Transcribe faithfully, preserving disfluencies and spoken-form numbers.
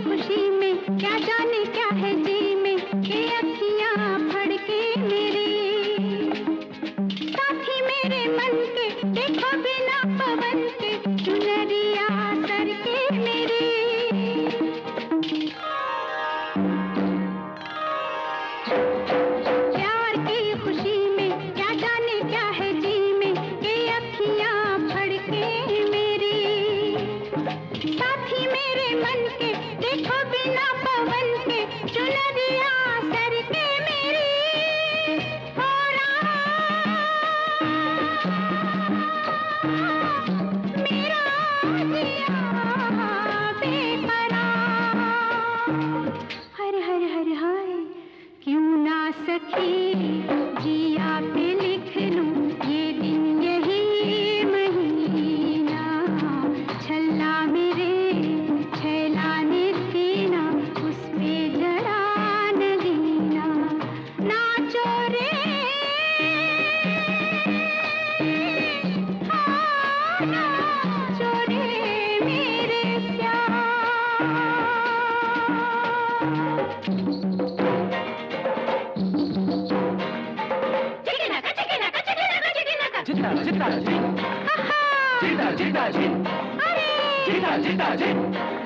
खुशी में क्या जाने क्या है जी में, ये अखियां फड़के मेरी। साथी मेरे मन के देखो बिना पवन के, चुनरिया सर के मेरी। प्यार की खुशी में क्या जाने क्या है जी में, ये अखियां फड़के मेरी। साथी मेरे मन के देखो बिना पवन के, चुनरिया सर के मेरी। हो रहा मेरा जिया बेकरार। हर हर हर हाय क्यों ना सखी जिया पे लिख लूं ये दिन यही महीना। छल्ला मेरे छैला ने सीना, उस पे जड़ा नगीना। नाचो रे हाँ, नाचो रे मेरे प्यार। जिंदा जिंदा जिन, जिंदा जिंदा जिन, जिंदा जिंदा जिन।